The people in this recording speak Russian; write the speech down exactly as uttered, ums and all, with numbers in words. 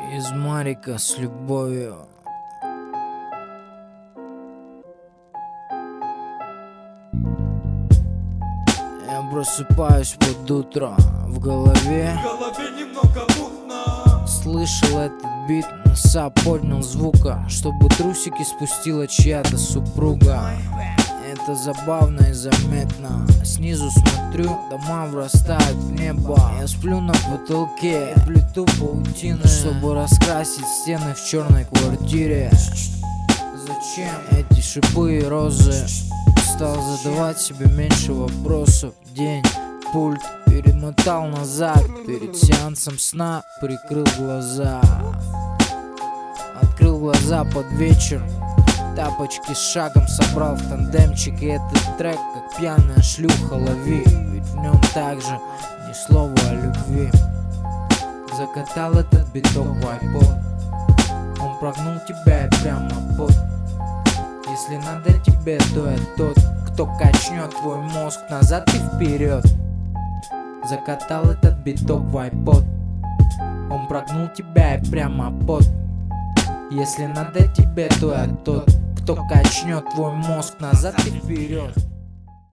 Из Марика с любовью. Я просыпаюсь под утро, в голове В голове немного мутно. Слышал этот бит, носа поднял звука, чтобы трусики спустила чья-то супруга. Это забавно и заметно. Снизу смотрю, дома врастают в небо. Я сплю на потолке, плету паутины, чтобы раскрасить стены в черной квартире. Зачем эти шипы и розы? Стал задавать себе меньше вопросов. День, пульт перемотал назад. Перед сеансом сна прикрыл глаза. Открыл глаза под вечер. Тапочки с шагом собрал в тандемчик. И этот трек, как пьяная шлюха, лови. Ведь в нем также ни слова о любви. Закатал этот биток в айпод. Он прогнул тебя и прямо под. Если надо тебе, то я тот, кто качнет твой мозг назад и вперед. Закатал этот биток в айпод. Он прогнул тебя и прямо под. Если надо тебе, то я тот, кто качнет твой мозг назад и вперед.